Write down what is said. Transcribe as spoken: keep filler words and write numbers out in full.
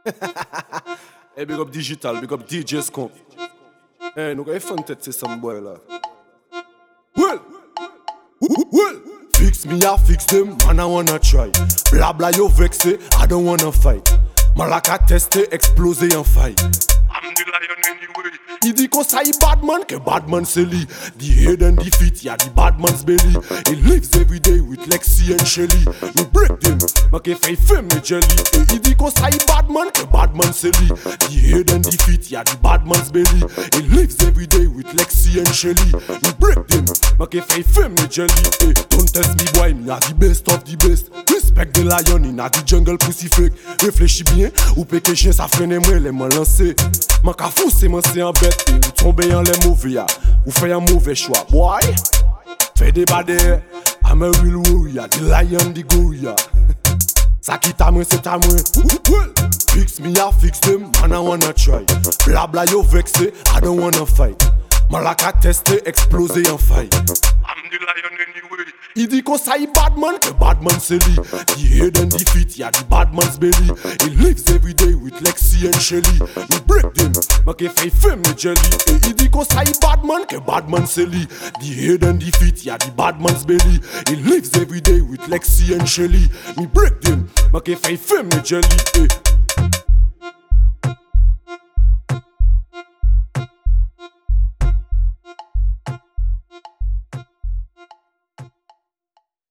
Hey, big up digital, big up D J Skunk. Hey, nous avons fait une tête, c'est ça, boy là. Well, well. Fix me, I fix them, man, I wanna try. Bla bla, yo vexé, I don't wanna fight. Malaka testé, explosé en fight. I'm the lion anyway. Il dit qu'on ça y badman, que badman c'est lui. The head and the feet, yeah, the badman's belly. He lives every day with Lexi and Shelly. We break them, make a fake femme me jelly. Et il dit qu'on ça y badman, que badman c'est lui. The head and the feet, yeah, the badman's belly. He lives every day with Lexi and Shelly. We break them, make a fake femme me jelly. Hey, don't test me boy, me a the best of the best. Respect the lion in a the jungle pussy fake. Réfléchis bien, ou péché chien ça freine moi les m'en lancer. Man ka fou c'est man c'est en bête. Et ou tomber en les mauvais ya, ou fait un mauvais choix. Boy, fais des badets. I'm a real warrior, the lion, the gorilla. Ça qui t'a moi c'est à moi. Fix me, I fix them, man I wanna try. Bla bla yo vexé, I don't wanna fight. Malaka testé, explosé en fight. I'm the lion anyway. Il dit qu'on ça y badman, que badman c'est lui. The head and the feet, yeah, the badman's belly. He lives every day with Lexi and Shelly. We break them, make a fake femme me jelly. Et il dit qu'on ça y badman, que badman c'est lui. The head and the feet, yeah, the badman's belly. He lives every day with Lexi and Shelly. We break them, make a fake femme me jelly.